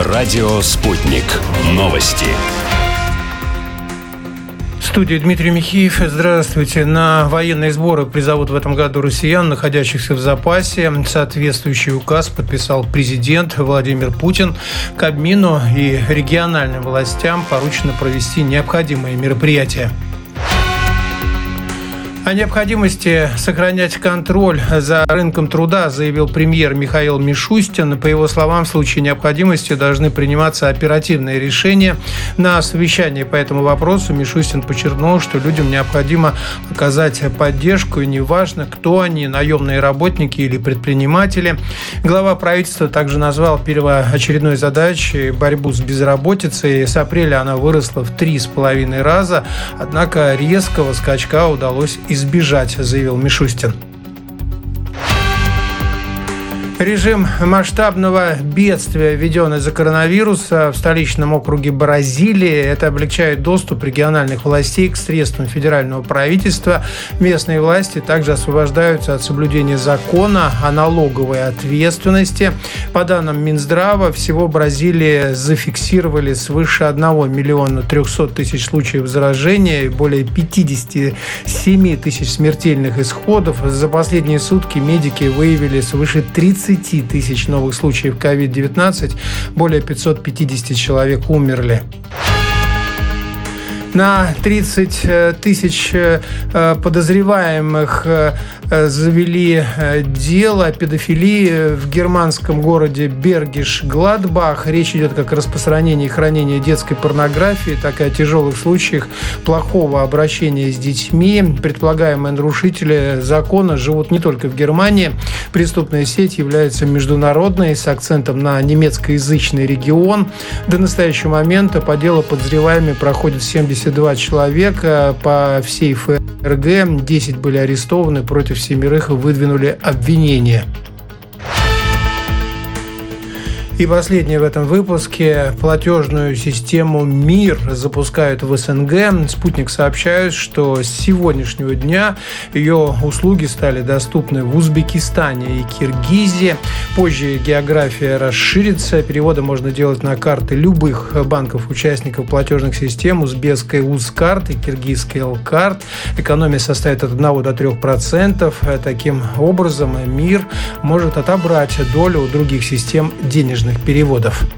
Радио «Спутник». Новости. В студии Дмитрий Михеев. Здравствуйте. На военные сборы призовут в этом году россиян, находящихся в запасе. Соответствующий указ подписал президент Владимир Путин. Кабмину и региональным властям поручено провести необходимые мероприятия. О необходимости сохранять контроль за рынком труда заявил премьер Михаил Мишустин. По его словам, в случае необходимости должны приниматься оперативные решения. На совещании по этому вопросу Мишустин подчеркнул, что людям необходимо оказать поддержку, и неважно, кто они, наемные работники или предприниматели. Глава правительства также назвал первоочередной задачей борьбу с безработицей. С апреля она выросла в 3,5 раза, однако резкого скачка удалось избежать, заявил Мишустин. Режим масштабного бедствия введен из-за коронавируса в столичном округе Бразилии. Это облегчает доступ региональных властей к средствам федерального правительства. Местные власти также освобождаются от соблюдения закона о налоговой ответственности. По данным Минздрава, всего в Бразилии зафиксировали свыше 1 миллиона 300 тысяч случаев заражения и более 57 тысяч смертельных исходов. За последние сутки медики выявили свыше 30 тысяч новых случаев COVID-19, более 550 человек умерли. На 30 тысяч подозреваемых завели дело о педофилии в германском городе Бергиш-Гладбах. Речь идет как о распространении и хранении детской порнографии, так и о тяжелых случаях плохого обращения с детьми. Предполагаемые нарушители закона живут не только в Германии. Преступная сеть является международной, с акцентом на немецкоязычный регион. До настоящего момента по делу подозреваемыми проходят 72 человека по всей ФРГ. 10 были арестованы, против 7 выдвинули обвинения. И последнее в этом выпуске. Платежную систему МИР запускают в СНГ. Спутник сообщает, что с сегодняшнего дня ее услуги стали доступны в Узбекистане и Киргизии. Позже география расширится. Переводы можно делать на карты любых банков-участников платежных систем: узбекской УЗКарт и киргизской Л-карт. Экономия составит от 1 до 3%. Таким образом, МИР может отобрать долю у других систем денежных переводов.